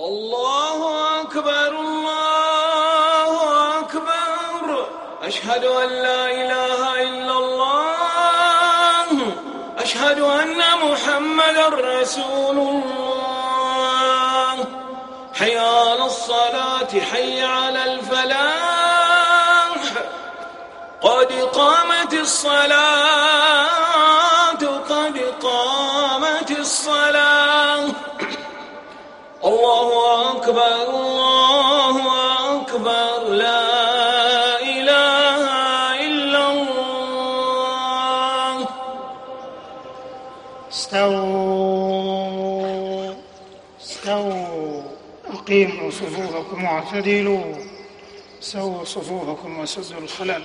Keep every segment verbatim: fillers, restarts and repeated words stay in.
الله أكبر الله أكبر أشهد أن لا إله إلا الله أشهد أن محمدا رسول الله حي على الصلاة حي على الفلاح قد قامت الصلاة قد قامت الصلاة الله أكبر الله أكبر لا إله إلا الله. استووا استووا أقيموا صفوفكم واعتدلوا سووا صفوفكم وسدوا الخلل.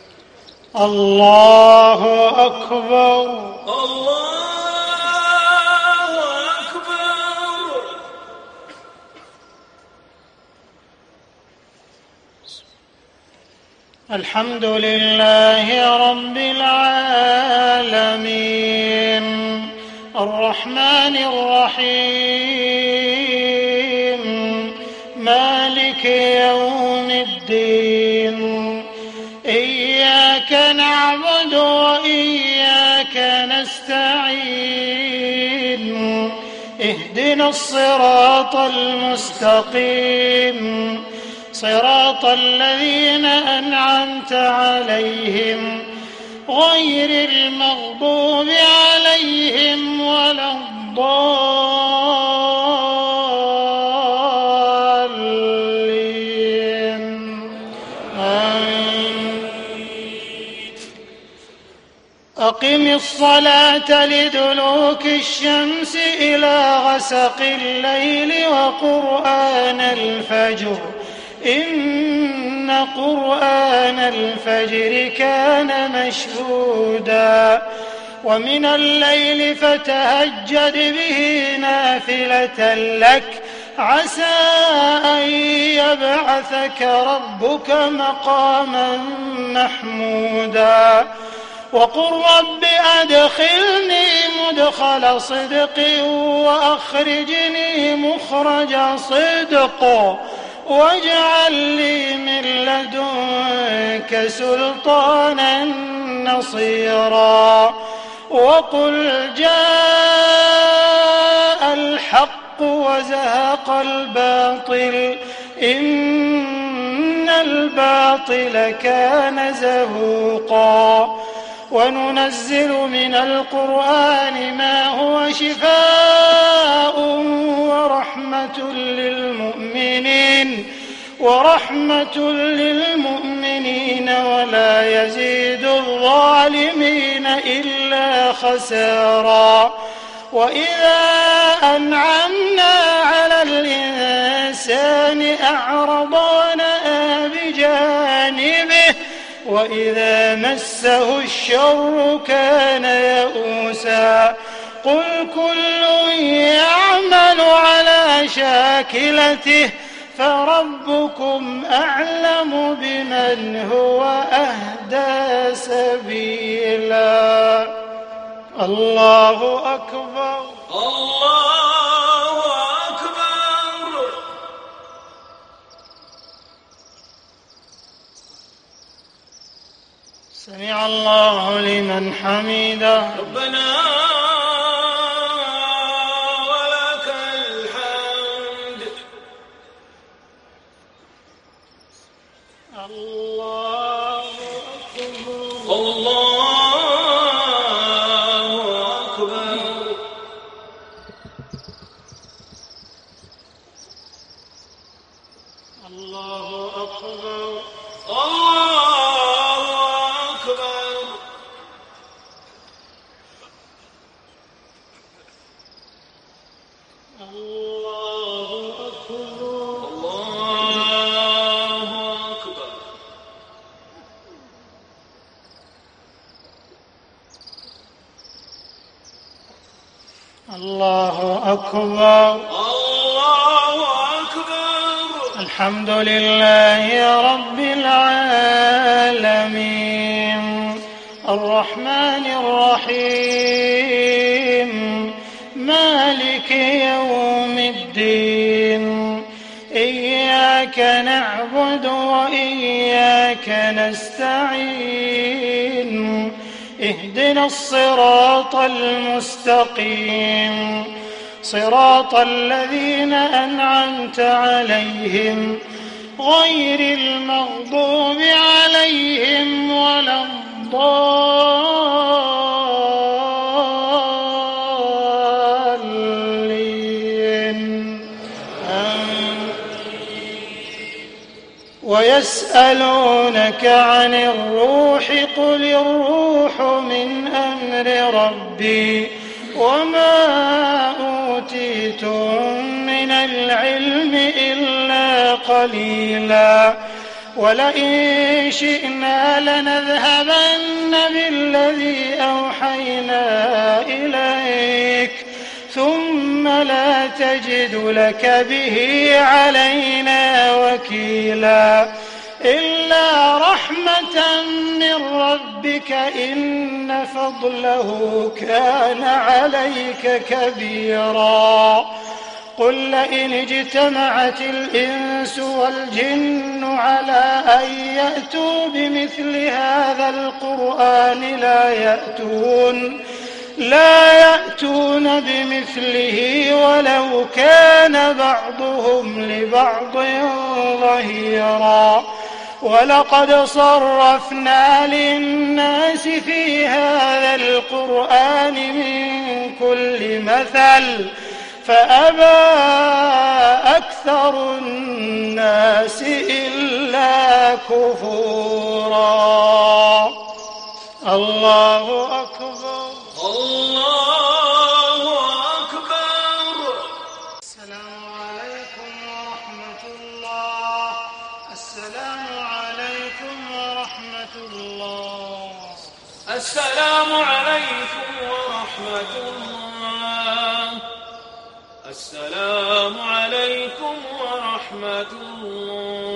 الله أكبر الله الحمد لله رب العالمين الرحمن الرحيم مالك يوم الدين إياك نعبد وإياك نستعين اهدنا الصراط المستقيم صراط الذين أنعمت عليهم غير المغضوب عليهم ولا الضالين آمين. أقم الصلاة لدلوك الشمس إلى غسق الليل وقرآن الفجر إن قرآن الفجر كان مشهودا ومن الليل فتهجد به نافلة لك عسى أن يبعثك ربك مقاما محمودا وقل رب أدخلني مدخل صدق وأخرجني مخرج صدق واجعل لي من لدنك سلطانا نصيرا وقل جاء الحق وزهق الباطل إن الباطل كان زهوقا وننزل من القرآن ما هو شفاء ورحمة للمؤمنين ورحمة للمؤمنين ولا يزيد الظالمين إلا خسارا وإذا أنعمنا على الإنسان أعرض ونأى بجانبه وإذا مسه الشر كان يئوسا قل كل يعمل على شاكلته فربكم أعلم بمن هو أهدى سبيلا. الله أكبر الله أكبر. سمع الله لمن حمده. ربنا ولك الحمد. الله أكبر الله الله أكبر الله أكبر. الله أكبر الله أكبر. الله أكبر الله أكبر. الحمد لله رب العالمين الرحمن الرحيم مالك يوم الدين إياك نعبد وإياك نستعين اهدنا الصراط المستقيم صراط الذين أنعمت عليهم غير المغضوب عليهم ولا الضالين آمين. ويسألونك عن الروح قل الروح من أمر ربي وما أوتيتم من العلم إلا قليلا ولئن شئنا لنذهبن بالذي أوحينا إليك ثم لا تجد لك به علينا وكيلا إلا رحمة من ربك إن فضله كان عليك كبيرا قل لئن اجتمعت الإنس والجن على أن يأتوا بمثل هذا القرآن لا يأتون لا يأتون بمثله ولو كان بعضهم لبعض ظهيرا ولقد صرفنا للناس في هذا القرآن من كل مثل فأبى أكثر الناس إلا كفورا الله أكبر الله أكبر. السلام عليكم ورحمة الله. السلام عليكم ورحمة الله. السلام عليكم ورحمة الله. السلام عليكم ورحمة الله.